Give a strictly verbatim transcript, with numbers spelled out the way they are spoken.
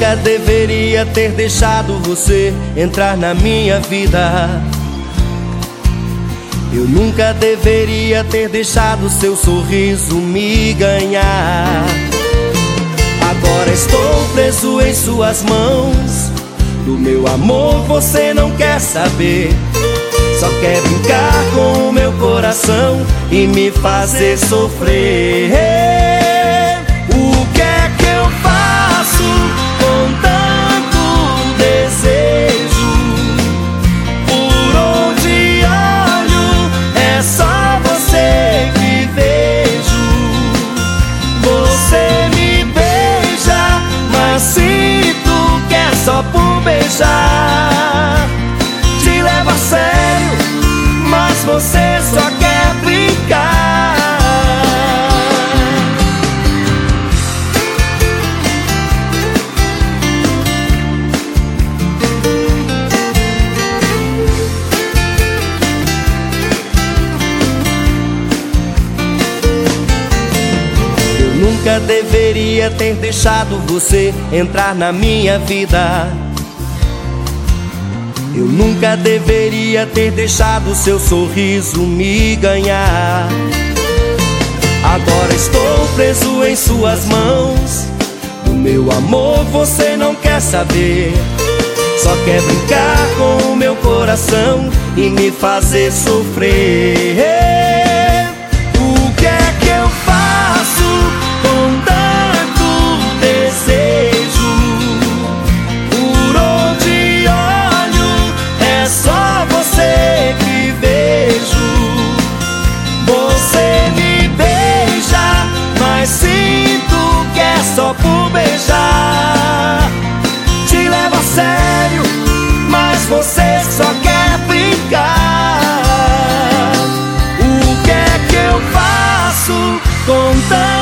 nunca deveria ter deixado você entrar na minha vida. Eu nunca deveria ter deixado seu sorriso me ganhar. Agora estou preso em suas mãos. Do meu amor você não quer saber. Só quer brincar com o meu coração e me fazer sofrer. O que é que eu faço com tanto desejo? Por onde olho é só você que vejo. Você me beija, mas sinto que é só por beijar. Te levo a sério, mas você só quer brincar. Eu nunca deveria ter deixado você entrar na minha vida. Eu nunca deveria ter deixado seu sorriso me ganhar. Agora estou preso em suas mãos. Do meu amor você não quer saber. Só quer brincar com o meu coração e me fazer sofrer. O que é que eu faço com tanto desejo? Por onde olho é só você que vejo. Você me beija, mas sinto que é só por beijar. Te levo a sério, mas você só quer brincar. O que é que eu faço com tanto